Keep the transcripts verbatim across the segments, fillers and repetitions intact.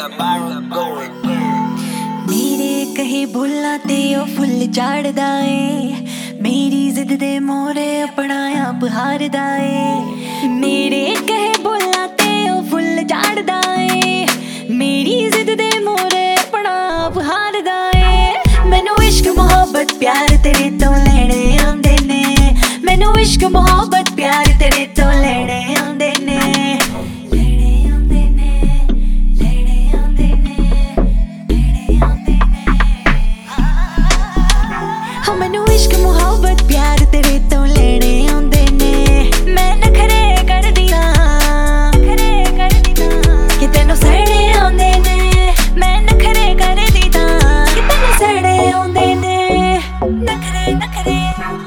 मेरे कहे भुल्ला ते ओ फुल झाड़दा ए, मेरी जिद दे मोरे अपना आप हारदा ए। मेरे कहे भुल्ला ते ओ फुल झाड़दा ए, मेरी जिद दे मोरे अपना आप हारदा ए। मैनू इश्क मोहब्बत प्यार तेरे तो लेने आंदे ने, मैनू इश्क मोहब्बत प्यार तेरे तो लेने आंदे ने। मैनू इश्क मोहब्बत प्यार तेरे तो लेने आंदे ने। मैं नखरे कर दिया नखरे कर दिया कि तेनू सड़े आंदे ने। मैं नखरे कर दिया कि तेनू सड़े आंदे ने। नखरे नखरे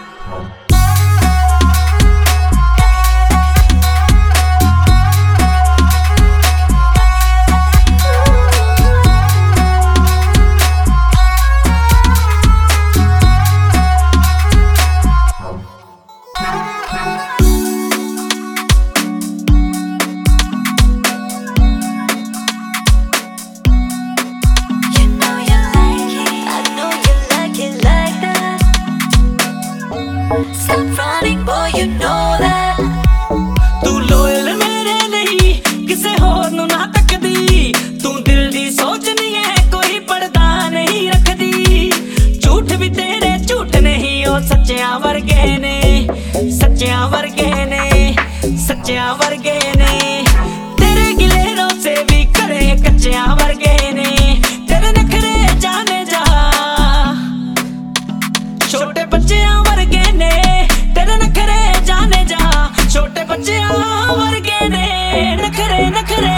Stop running, boy, you know that. तू लोयल मेरे नहीं किसे होर नू ना तकदी, तू दिल दी सोचनी है कोई पर्दा नहीं रखदी। झूठ भी तेरे झूठ नहीं ओ सच्चियां वर्गे ने, सच्चियां वर्गे ने, सच्चियां वर्गे ने। तेरे गिलेरों से भी करे कच्चियां वर्गे ने। तेरे नखरे जाने जा छोटे बच्चियां वर्गे ने। तेरे नखरे जाने जा छोटे बच्चियां वर्गे ने। नखरे नखरे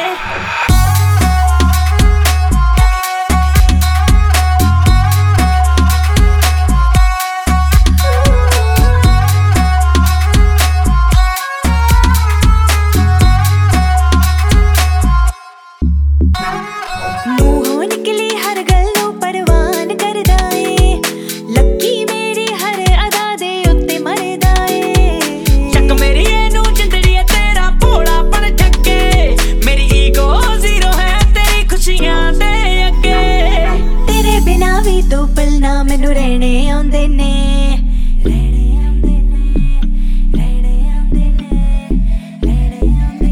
मुंहों निकली हर गल्लों परवान करदा ए, लक्की मेरी हर अदा दे उत्ते मरदा ए। चक मेरी एनू जिंदड़ी है तेरा भोला पण ठगे, मेरी ईगो जीरो है तेरी खुशियां दे अगे। तेरे बिना भी तो पल ना मैनू रहने आंदे ने, रहने आंदे ने, रहने आंदे ने, रहने आंदे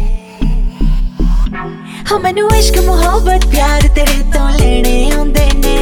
ने। हाँ मैनू इश्क मोहब्बत प्यार तेरे तो लेने आंदे ने।